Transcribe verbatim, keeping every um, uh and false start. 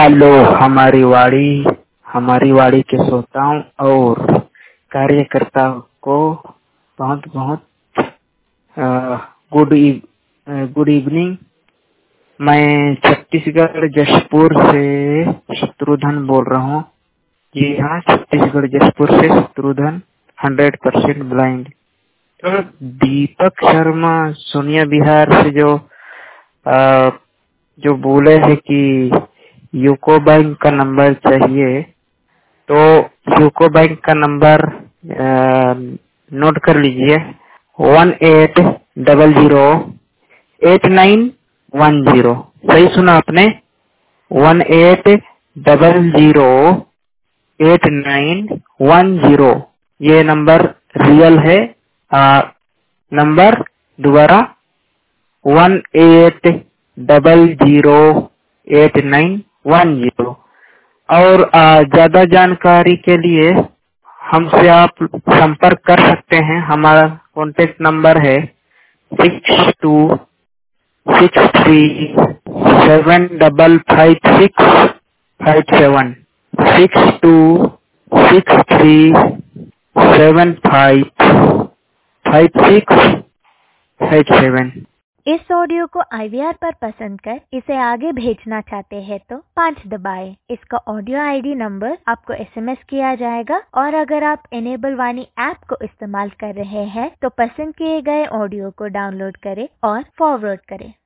Hello हमारी वाड़ी हमारी वाड़ी के श्रोताओं और कार्यकर्ताओं को बहुत बहुत गुड गुड इवनिंग। मैं छत्तीसगढ़ जशपुर से शत्रुघ्न बोल रहा हूँ। जी हाँ, छत्तीसगढ़ जशपुर से शत्रुघ्न, हंड्रेड परसेंट ब्लाइंड। तो दीपक शर्मा सोनिया बिहार से जो आ, जो बोले हैं कि यूको बैंक का नंबर चाहिए, तो यूको बैंक का नंबर नोट कर लीजिए। One eight double zero eight nine one zero. सही सुना आपने? One eight double zero eight nine one zero. ये नंबर रियल है। आ, नंबर दोबारा one eight double zero eight nine one zero. और ज्यादा जानकारी के लिए हमसे आप संपर्क कर सकते हैं। हमारा कॉन्टेक्ट नंबर है six two six three seven double five six five seven six two six three seven five five six five seven. इस ऑडियो को आई वी आर पर पसंद कर इसे आगे भेजना चाहते हैं तो पाँच दबाएं। इसका ऑडियो आई डी नंबर आपको एस एम एस किया जाएगा। और अगर आप इनेबल वाणी ऐप को इस्तेमाल कर रहे हैं तो पसंद किए गए ऑडियो को डाउनलोड करें और फॉरवर्ड करें।